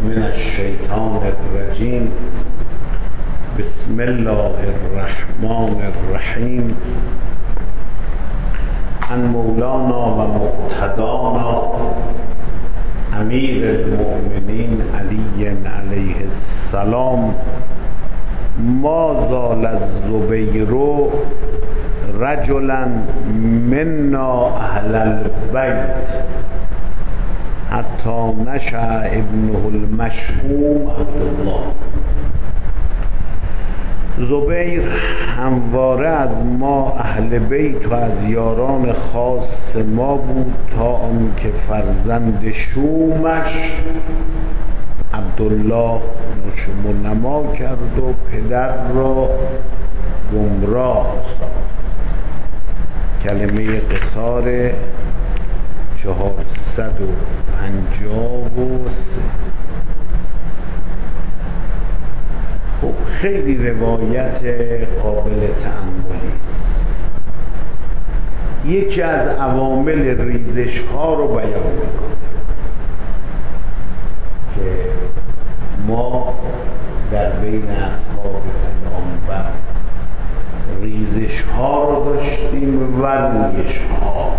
من الشیطان الرجیم. بسم الله الرحمن الرحیم. عن مولانا و مقتدانا امیر المؤمنین علی علیه السلام. ما زال الزبیر رجلا منا اهل البیت حتی نشأ ابنه المشؤوم عبدالله. زبیر همواره از ما اهل بیت و از یاران خاص ما بود تا آنکه فرزند شومش عبدالله نشم و نما کرد و پدر را گمراه ساخت. کلمه قصار 453. خب خیلی روایت قابل تأملی است. یکی از عوامل ریزش ها رو بیان میکنه که ما در بین اصحاب پیامبر ریزش ها رو داشتیم و رویش ها.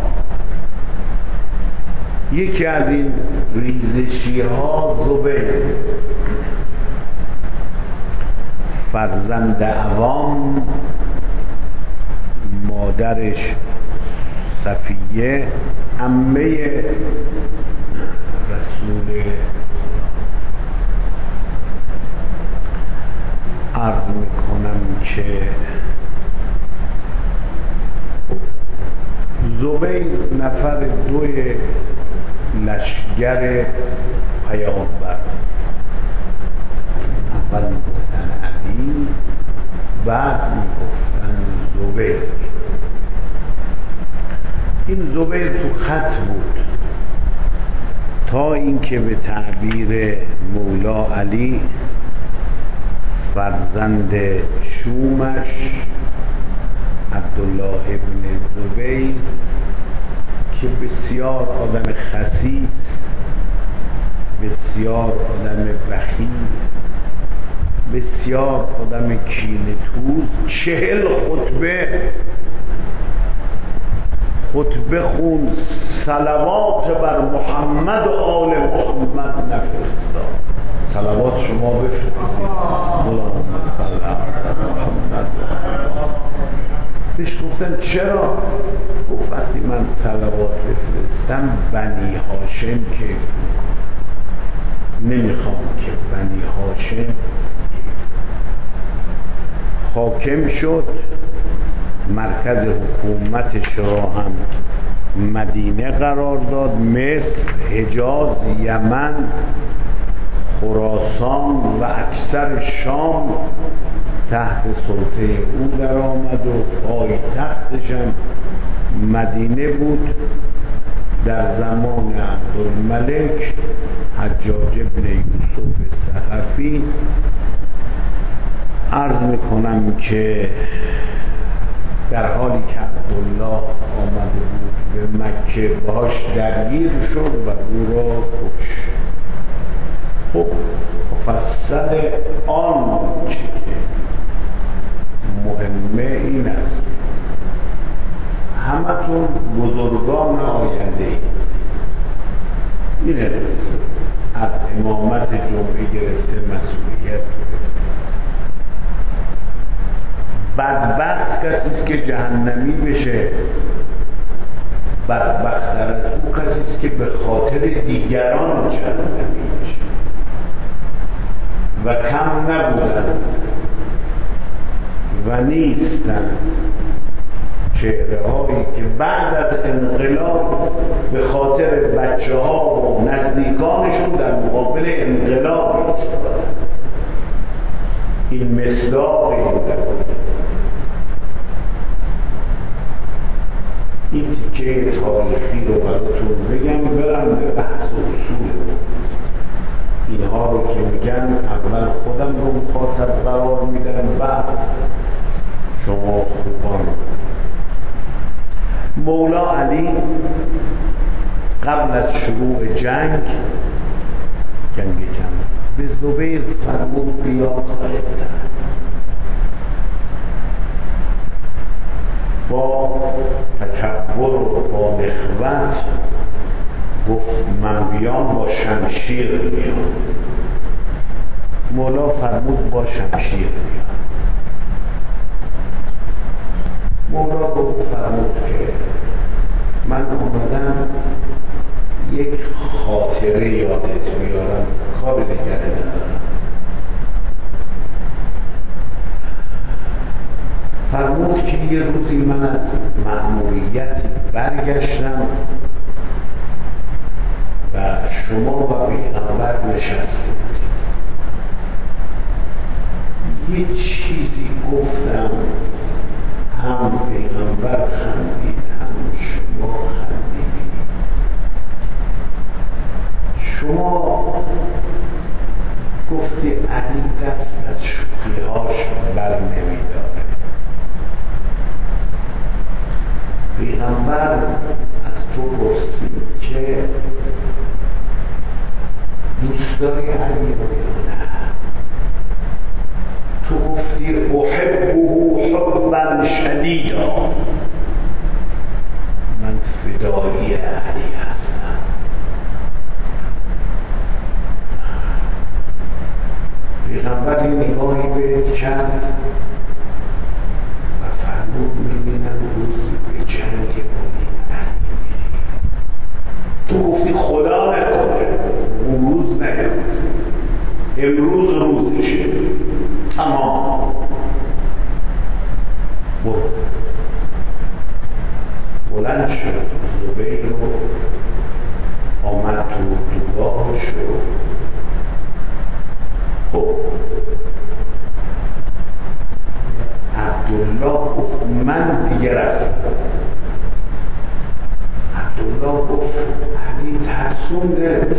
یکی از این ریزشی ها زبیر فرزند عوام، مادرش صفیه عمه رسول خدا. عرض میکنم که زبیر نفر 2 لشگر پیامبر. اول میگفتن علی، بعد میگفتن زبیر. این زبیر تو خط بود تا اینکه به تعبیر مولا علی فرزند شومش عبدالله ابن زبیر که بسیار آدم خسیس، بسیار آدم بخیل، بسیار آدم کینه‌توز 40 خطبه خون، صلوات بر محمد و آل محمد نفرستاد. صلوات شما بفرستید. اللهم صل علی محمد. بهش گفتن چرا؟ گفت وقتی من صلوات بفرستم بنی هاشم کیف میکنه، نمیخوام که بنی هاشم. حاکم شد، مرکز حکومتش را هم مدینه قرار داد، مصر، حجاز، یمن، خراسان و اکثر شام تحت سلطه او در آمد و پایتختش هم مدینه بود. در زمان عبدالملک حجاج ابن یوسف ثقفی عرض میکنم که در حالی که عبدالله آمده بود به مکه باهاش درگیر شد و او را کشت. خب مفصل آن چه که مهمه این است همتون بزرگان آینده این قصه از امامت جمعه گرفته مسئولیت. بدبخت کسی است که جهنمی بشه، بدبخت‌تر از او کسی است که به خاطر دیگران جهنمی بشه. و کم نبودند و نیستند چهره هایی که بعد از انقلاب به خاطر بچه ها و نزدیکانشون در مقابل انقلاب ایستادند. این مصداق این روایت. این تیکه تاریخی رو براتون بگم، برم به بحث اصول. اینها رو که میگن اول خودم رو مخاطب قرار میدن، بعد شما خوبان. مولا علی قبل از شروع جنگ زبیر فرمود بیا کارت دارم. با تکبر و با نخوت گفت من بیام با شمشیر بیام. مولا فرمود با شمشیر بیام. مولا فرمود که من آمدم یک خاطره یادت بیارم، کار دیگری ندارم. فرمود که یه روزی من از مأموریتی برگشتم و شما و پیغمبر نشسته بودید. یه چیزی گفتم، هم پیغمبر خندید هم شما خندیدید. شما گفتی علی دست از شوخی‌هاش بر نمی‌داره. پیغمبر از تو پرسید که دوست داری علی رو یا نه؟ تو گفتی احبه حبا شدیدا. من فدایی علی هستم. پیغمبر یه نگاهی بهت کرد و فرمود میبینم روزی به جنگ با این علی میری. تو گفتی خدا نکنه اون روز نیاد، امروز روزشه، تمام. بلند شد زبیر رو آمد تو دوگاهش رو. خب عبدالله گفت من دیگه رفتم. عبدالله گفت علی ترسوندت؟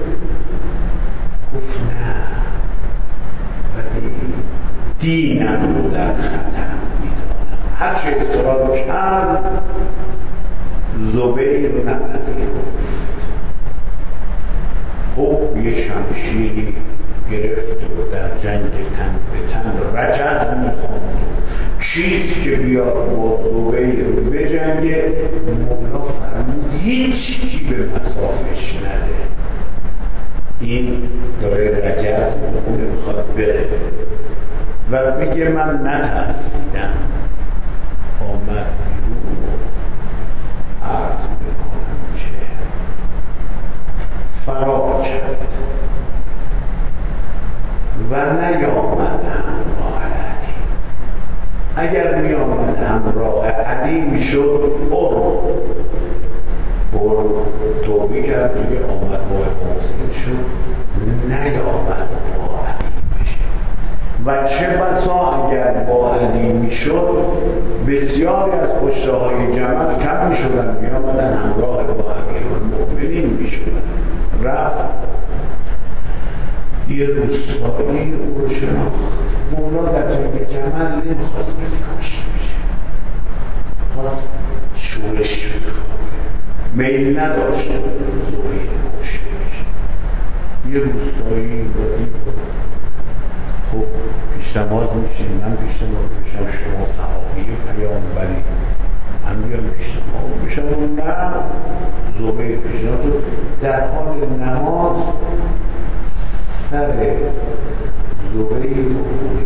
گفت نه، ولی دینم رو در خطر میدانم. هرچه اصرار کرد زبیر نپذیرفت. خب یه شمشیری گرفت و در جنگ تن به تن رجز میخوند. چیز که بیاد با زبیر بجنگه، مولا فرمود هیچ کی به مسافش نده. این داره رجز میخونه میخواد بره و بگه من نترسیدم. آمد بیرون و عرض میکنم که فرار کرد و نیامد همراه علی. اگر میامد همراه علی میشد توبه کرد دیگه، آمد با محسن شد، نیامد با علی بشه. و چه بسا اگر با علی میشد بسیاری از کشته های جمل کم میشدن، میامدن همراه با امیرالمؤمنین میشدن. رفت یه روستایی او رو شناخت. مولا در جنگ جمل نمیخواست کسی کشته بشه، خواست شورش بخواه، میل نداشت زبیر کشته بشه. یه روستایی رو دید. خب پیش نماز میشین، من پیش نماز بشم، شما صحابی پیامبری، من بیام پیش نماز بشم و نه زبیر پیش نماز شد. در حال نماز سر زبیر رو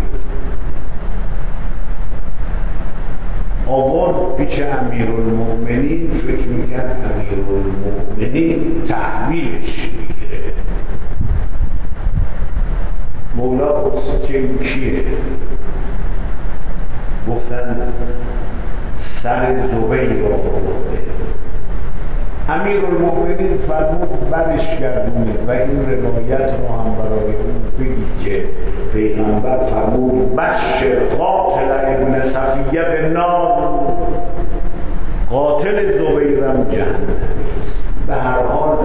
آورد پیش امیرالمؤمنین. فکر میکرد امیرالمؤمنین تحویلش میگیره. مولا پرسید که این کیه؟ گفتن سر زبیر رو آورده. امیرالمؤمنین فرمود برش گردونید و این روایت رو هم برای اون بگید که پیغمبر فرمود بشر قاتل ابن صفیه به نار. قاتل زبیرم جهنمی است. به هر حال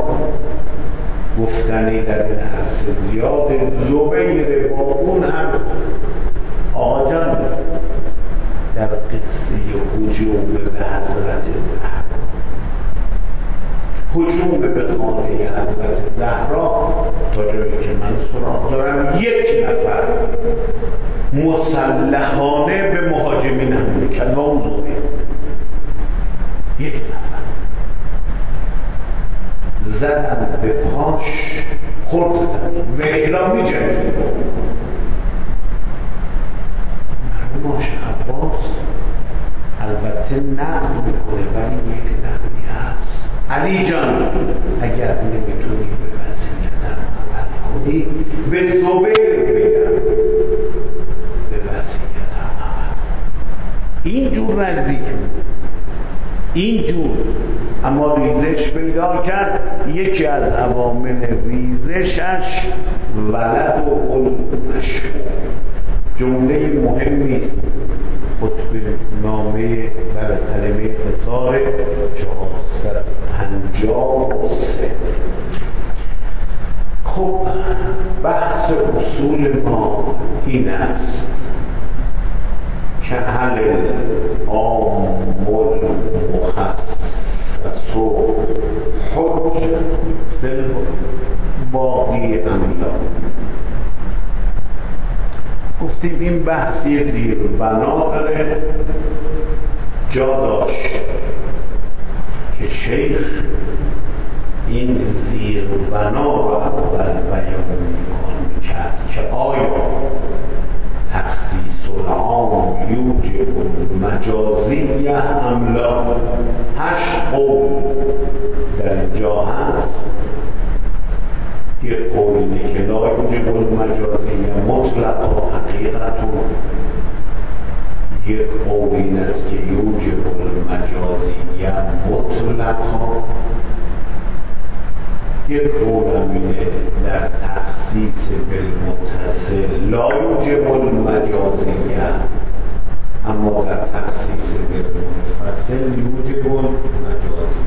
گفتنی در این عرصه زیاد. زبیر با اون هم آقا جان در قصه هجوم به حضرت زهرا، هجوم به خانه حضرت زهرا تا جایی که من سراغ دارم یک نفر مسلحانه به مهاجمین حمله کرد و اون زوبه یک نفر زدن به پاش خورد زد و اعلامی جنگی مرحوم عاشق عباس البته نقد میکنه ولی یک نقدی هست. علی جان اگر نمیتونی به وصیتم عمل کنی به زبیر بگم به وصیتم عمل. اینجور نزدیک بود اینجور، اما ریزش پیدا کرد. یکی از عوامل ریزشش ولد و المشهور، جمله مهمی است خطبه نامه بر کلمه قصار 453. خب بحث اصول ما این است که هل عام المخصص حج فی الباقی ام لا. گفتیم این بحثی زیر بنا داره، جا داشت که شیخ این زیر بنا رو اول بیان میکرد که آیا تخصیص العام یوجب المجازی ام لا. 8 قول در اینجا هست. یک قول اینه که لا یوجب المجازی مطلقا حقیقتون، یک قول این است که یوجب المجازی مطلقا، یک قول همینه در تخصیص بالمتصل لا یوجب المجازی، اما در تخصیص بالمنفصل یوجب المجازی.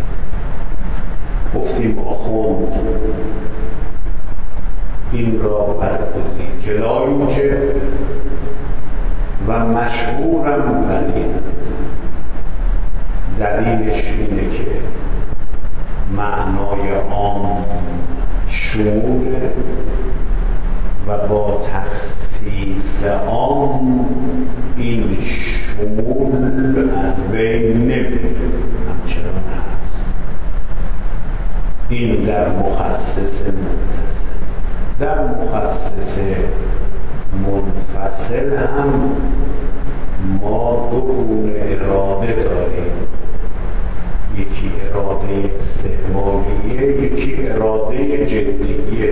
گفتیم آخوند این را برگزید که لا یوجب و مشهورم بلین. دلیلش اینه که معنای عام شموله و با تخصیص عام این شمول از بین نمیره. همچنان هست. این در مخصص متصل. در مخصص منفصل هم ما 2 گونه اراده داریم، یکی اراده استعمالیه، یکی اراده جدیه.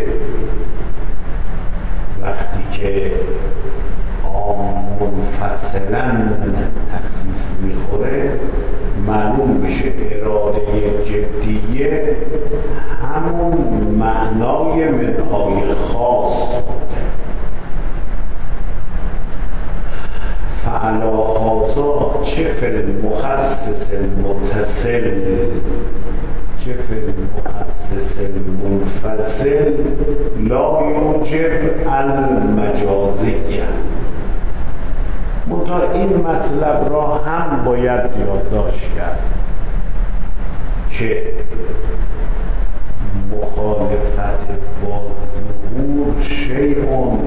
وقتی که عام منفصلا تخصیص میخوره معلوم میشه اراده جدیه همون معنای منهای خاص بوده. فعلا هذا چه فی المخصص المتصل چه فی المخصص المنفصل لا یوجب المجازیه. منتها این مطلب را هم باید یادداشت کرد که مخالفت با ظهور شیء،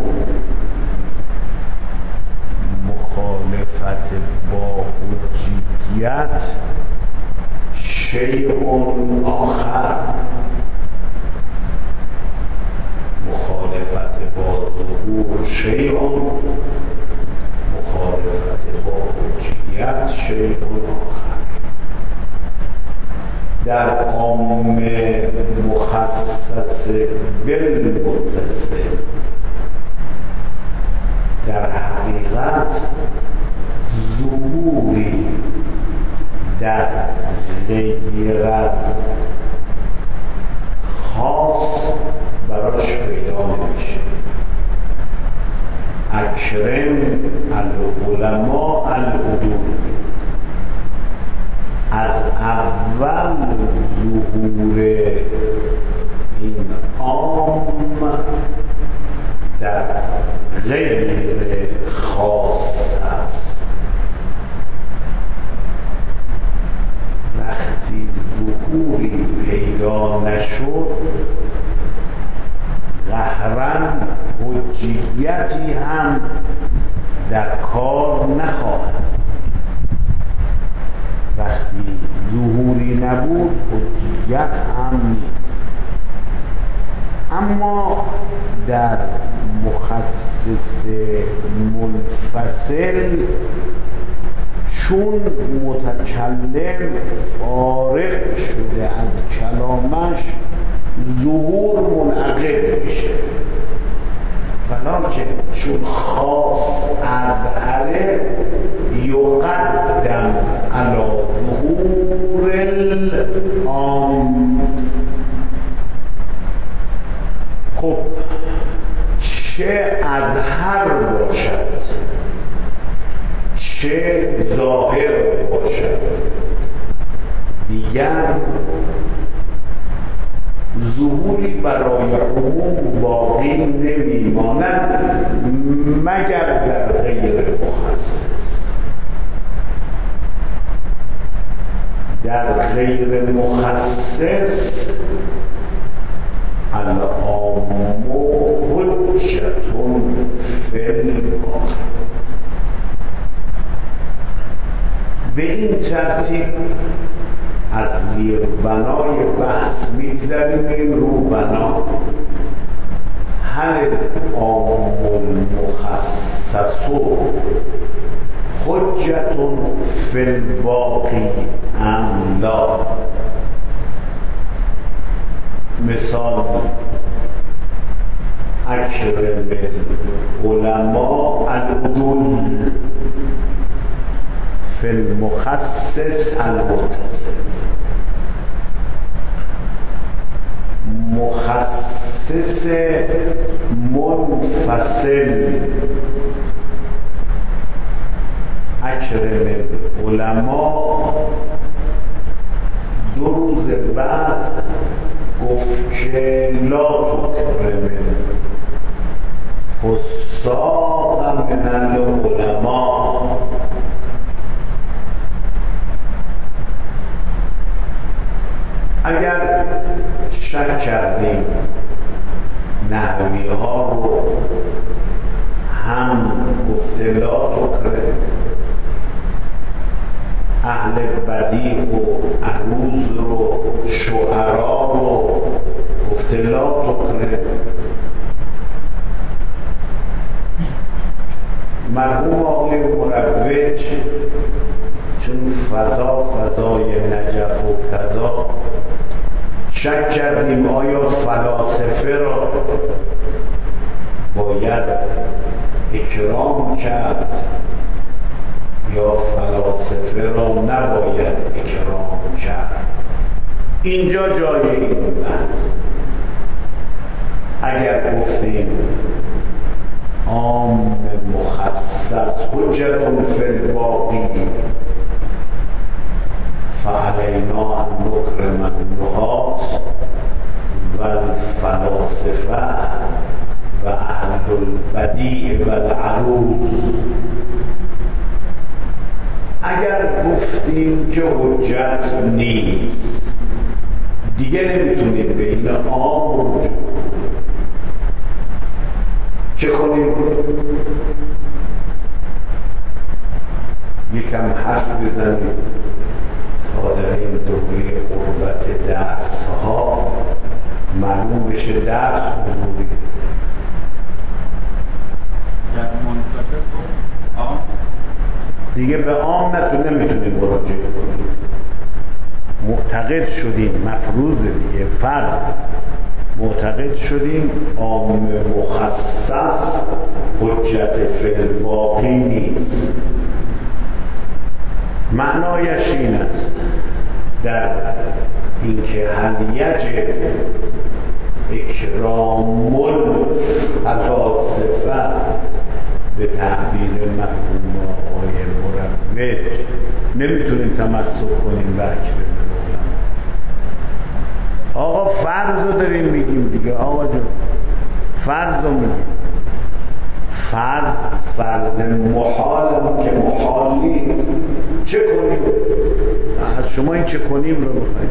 مخالفت با حجیت شیء آخر. مخالفت با ظهور شیء، مخالفت با حجیت شیء آخر. در عام مخصص بالمتصل در حقیقت ظهوری در غیر از خاص براش پیدا نمیشه. اکرم العلماء العدول، از اول ظهور این عام در غیر خاص است. وقتی ظهوری پیدا نشد حجیتی هم در کار نخواهد. وقتی ظهوری نبود حجیت هم نیست. اما در مخصص منفصل چون متکلم فارغ شده از کلامش ظهور منعقد میشه، ولکن چون خاص اظهره یقدم علی ظهور العام. خب چه اظهر باشد چه ظاهر باشد، دیگر ظهوری برای عموم باقی نمیماند مگر در غیر مخصص. در غیر مخصص العام حجة فی الواقع. به این ترتیب از زیر بنای بحث میگذریم رو بنا. هل العام المخصص حجة فی الواقع ام لا؟ مثال اکرم العلماء العدول فی المخصص المتصل. مخصص منفصل اکرم العلماء 2 روز بعد گفت که لا تکرم فساق من العلماء. اگر شک کردیم نحوی ها رو هم گفته لا تکرم، اهل بدیع و عروض رو شعرا رو گفته لا تکرم، مرحوم آقای مروج چون فضای نجف و کذا شک کردیم آیا فلاسفه را باید اکرام کرد یا فلاسفه را نباید اکرام کرد. اینجا جای این بحث. اگر گفتیم عام مخصص حجة فی الواقع فعلینا ان نکرم النحاة و الفلاسفه و اهل البدیع و العروض. اگر گفتیم که حجت نیست دیگه نمیتونیم به این عام رجوع. چه کنیم؟ یکم حرف بزنیم تا در این دوره غربت درس ها معلوم بشه درس حضوری. دیگه به عام نمیتونیم مراجعه کنیم. معتقد شدیم مفروض دیگه فرض معتقد شدیم عام مخصص حجت فی الواقع نیست. معنایش این است در اینکه هل یجب اکرام الفلاسفه به تعبیر مرحوم آقای مروج نمیتونیم تمسک کنیم به اکرام العلماء. آقا فرض رو داریم میگیم دیگه. آقا جون فرض رو میگیم. فرض محال که محالی چه کنیم؟ از شما این چه کنیم رو بخواهیم.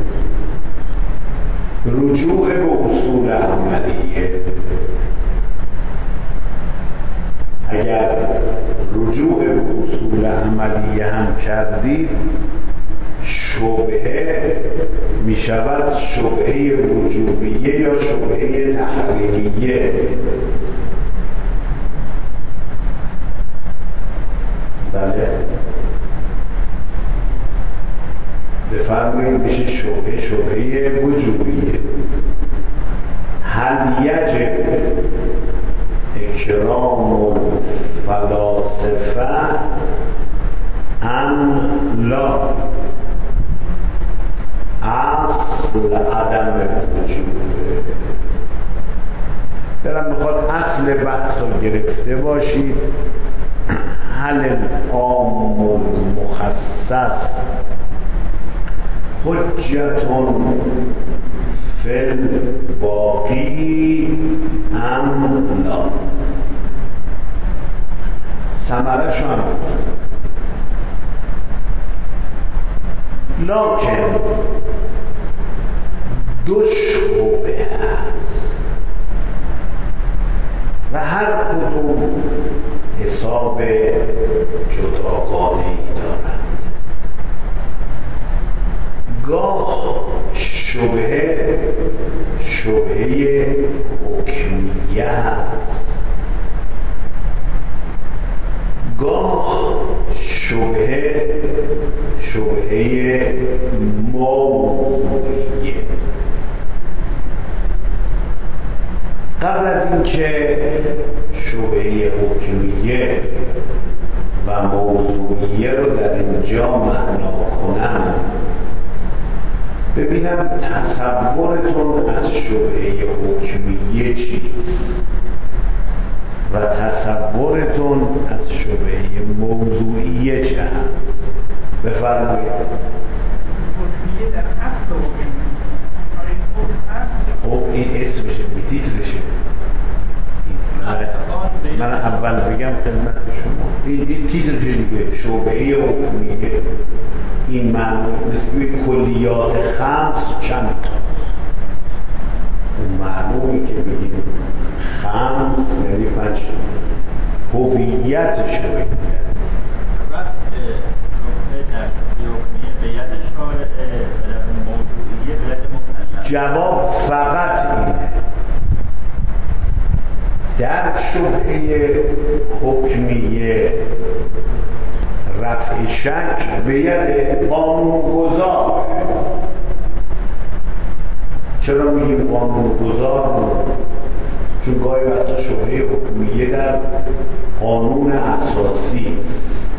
رجوع به اصول عملیه. اگر رجوع به اصول عملیه هم کردید شبهه می شود شبهه وجوبیه یا شبهه تحریمیه. بله بفرمایید میشه شبهه وجوبیه. هل یجب اکرام الفلاسفه ام لا؟ اصل عدم وجود دارم میخواد اصل بحث رو گرفته باشید. هل العام المخصص حجت فی الباقی ام لا؟ ثمره شان لکن دو شبهه است و هر کدوم حساب جداگانه‌ای دارد. گاه شبهه حکمیه است، گاه شبهه موضوعیه. قبل از اینکه شبهه حکمیه و موضوعیه رو در اینجا معنا کنم، ببینم تصورتون از شبهه حکمیه چیست و تصورتون از شبهه موضوعیه چه هست؟ بفرمایید. حکمیه در اصل حکمیه. خب این اسمشه، تیترشه. من اول بگم خدمت شما این تیترشه دیگه، شبهه حکمیه. این معنی مثل کلیات خمس چند تا. اون معلومی که بگیم خمس یعنی پنج هویتش رو بگیم. وقت نقطه در حکمیه به ید شارع و در موضوعیه به ید مطلق. جواب فقط اینه. در شبهه حکمیه رفع شک به ید قانونگذار. چرا میگیم قانونگذار؟ چون گاهی وقتا شبهه حکمیه در قانون اساسی است.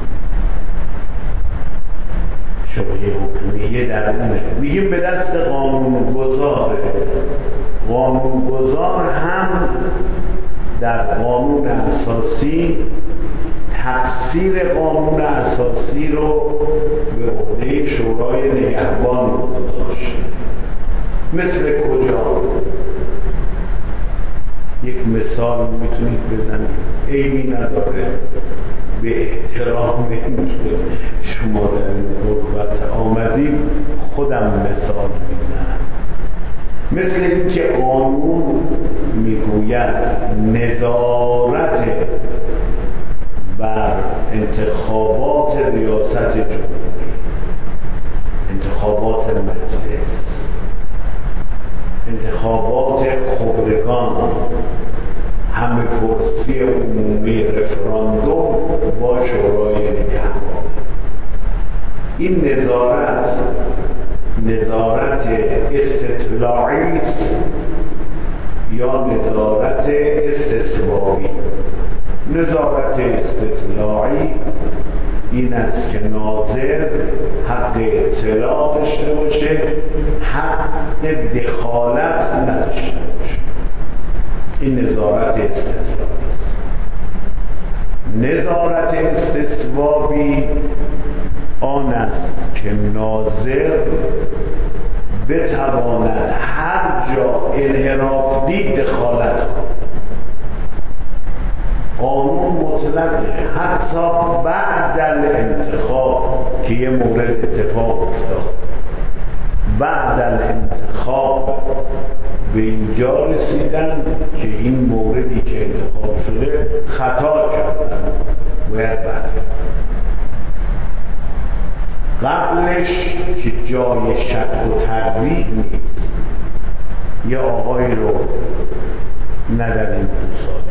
شبهه حکمیه در اونه، میگیم به دست قانونگذاره. قانونگذار هم در قانون اساسی تفسیر قانون اساسی رو به عهده شورای نگهبان گذاشته. مثل کجا؟ یک مثال میتونید بزنید، عیبی نداره، به احترام اینکه شما در این قربت آمدید خودم مثال میزنم. مثل اینکه قانون میگوید نظارت بر انتخابات ریاست جمهوری، انتخابات مجلس، انتخابات خبرگان، همه کرسی عمومی، رفراندوم با شورای نگهبان. این نظارت استطلاعی است یا نظارت استثبابی. نظارت استطلاعی این است که ناظر حق اطلاع داشته باشه، حق دخالت نداشته باشه. این نظارت استطلاعی است. نظارت استثبابی آن است که ناظر بتواند هر جا انحراف دید دخالت کند. قانون مطلقه، حتی بعد الانتخاب که یه مورد اتفاق افتاد، بعد الانتخاب به اینجا رسیدن که این موردی که انتخاب شده خطا کرد، باید برگرد. قبلش که جای شک و تردید نیست، یه آقایی رو نه در این 2 ساله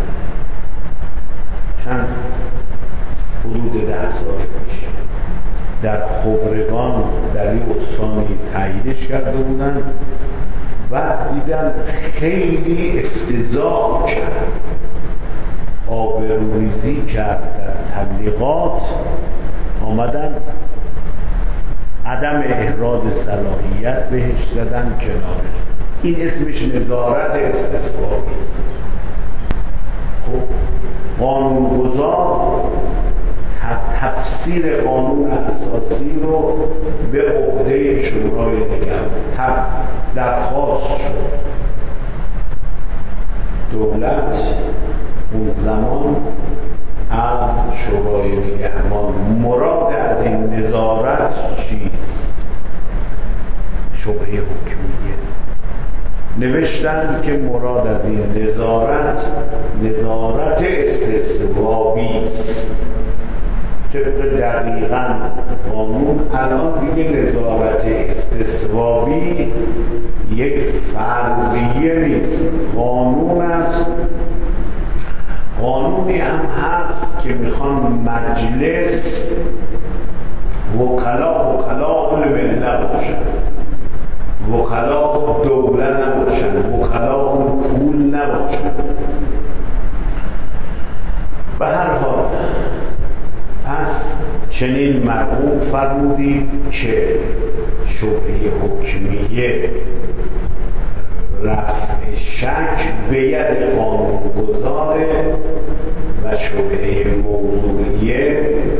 چند حدود 10 سال پیش در خبرگان در یه استانی تاییدش کرده بودن، بعد دیدن خیلی افتضاح کرد، آبروریزی کرد در تبلیغات، آمدن عدم احراز صلاحیت بهش زدن کنارش. این اسمش نظارت استثبابی است. خب قانونگذار تفسیر قانون اساسی رو به عهده شورای نگهبان درخواست شد. دولت اون زمان از شورای نگهبان مراد از این نظارت چیست؟ شبهه حکمیه. نوشتن که مراد از این نظارت استصوابی است. طبق دقیقاً قانون الان دیگه نظارت استصوابی یک فرضیه نیست، قانون است. قانونی هم هست که میخوان مجلس وکلا الملت باشن، وکلا دولت نباشن، وکلا پول نباشن. به هر حال پس چنین مرغوب فرمودید که شبهه حکمیه رفع شک به ید قانونگذاره و شبهه موضوعیه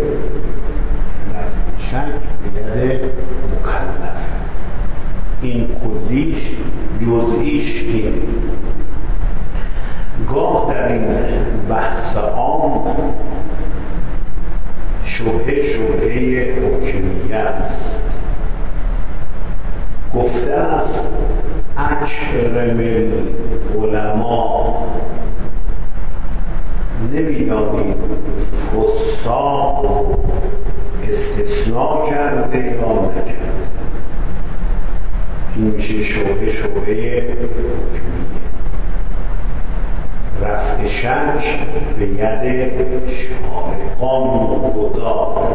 رفع شک به ید مکلف. این کلیش، جزئیش این. گاه در این بحث عام شبهه حکمیه است. گفته است اکرم العلماء، نمیدانید فساق رو استثناء کرده یا نکرده. این میشه شبهه حکمیه، رفع شک به ید شارع قانونگذار.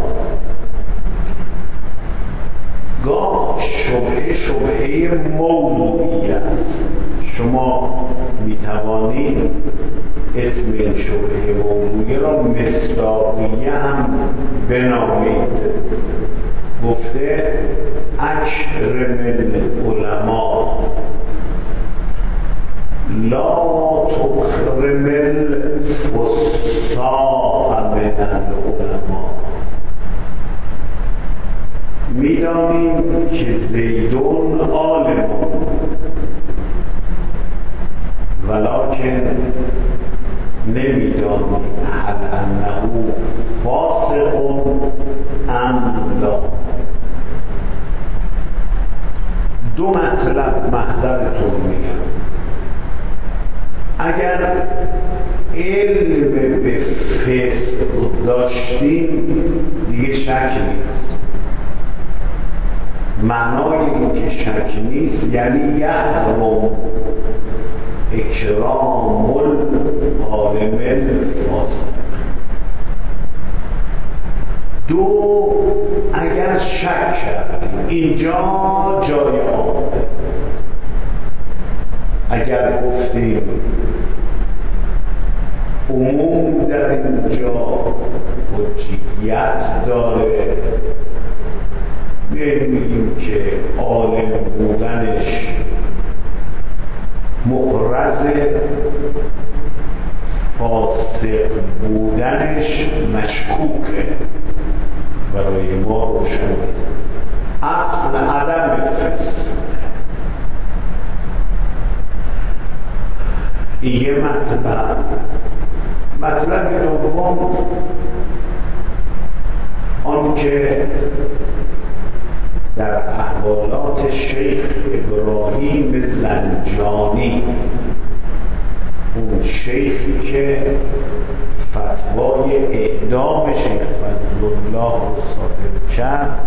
گاه شبهه موضوعی است. شما میتوانید اسم این شبهه موضوعی را مصداقیه هم بنامید. گفته اکرم العلماء لا تکرم الفساق من العلماء. میدانیم که زیدون عالم ولکن نمیدانیم هل انه فاسق ام لا. 2 مطلب محضرتون میگم. اگر علم به فسق داشتیم دیگه شک نیست. معنای این که شک نیست یعنی یحرم اکرام العالم الفاسق. 2 اگر شک کردیم اینجا جای آمده. اگر گفتیم عموم در اینجا حجیت داره، میگیم که عالم بودنش محرز، فاسق بودنش مشکوکه، برای ما روشن نیست. اصل عدم فسق. یه مطلب دوم آنکه در احوالات شیخ ابراهیم زنجانی، اون شیخی که فتح فتوای اعدام شیخ فضلالله رو صادر کرد.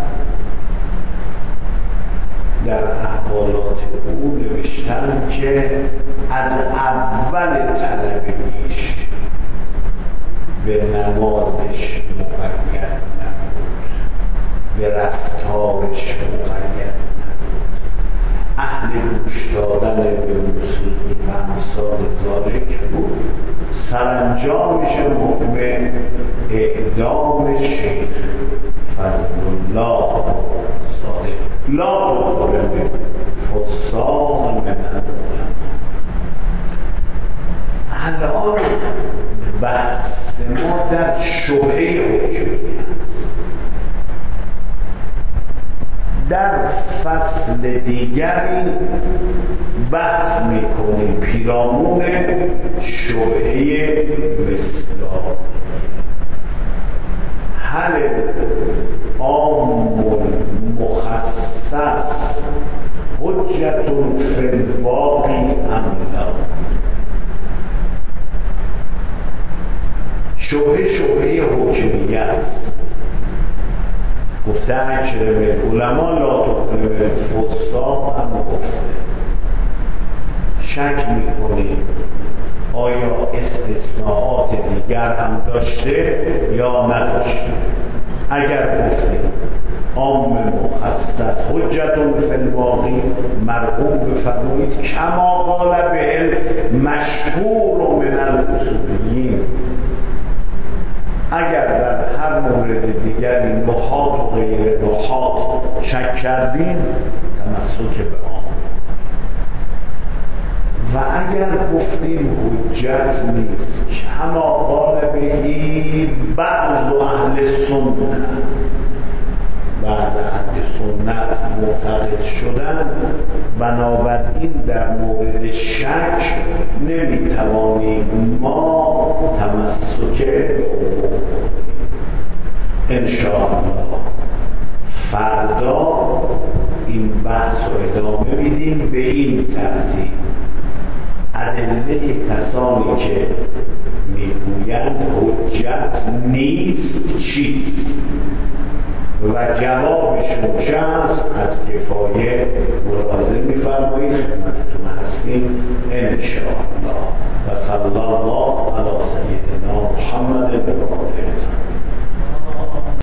در احوالات او نوشتن که از اول طلبگیش به نمازش مقید نبود، به رفتارش مقید نبود، اهل گوش دادن به موسیقی و امثال ذالک بود. سرانجامش حکم اعدام شیخ فضلالله صادق. لا تظلم فساق من العلماء. الان بحث ما در شبهه حکمی است. در فصل دیگری بحث میکنیم پیرامون شبهه مصداقیه. هل عام مخصص حجت فی الباقی ام لا؟ شبهه حکمیه است. گفته اکرم علما لا تکرم فساق هم گفته. شک میکنیم آیا استثناءات دیگر هم داشته یا نداشته. اگر گفتیم عام مخصص حجت فی الباقی، مرحوم بفرمایید کما قال به مشهور من الاصولیین. اگر در هر مورد دیگری نحات و غیر نحات شک کردیم تمسک به عام، و اگر گفتیم حجت نیست کما قال بهی بعض اهل سنت، بعض اهل سنت معتقد شدن، بنابراین در مورد شک نمیتوانیم ما تمسک به عموم کنیم. انشاءالله فردا این بحث رو ادامه میدیم به این ترتیب: ادله کسانی که میگویند حجت نیست چیست و جوابشون چه است از کفایه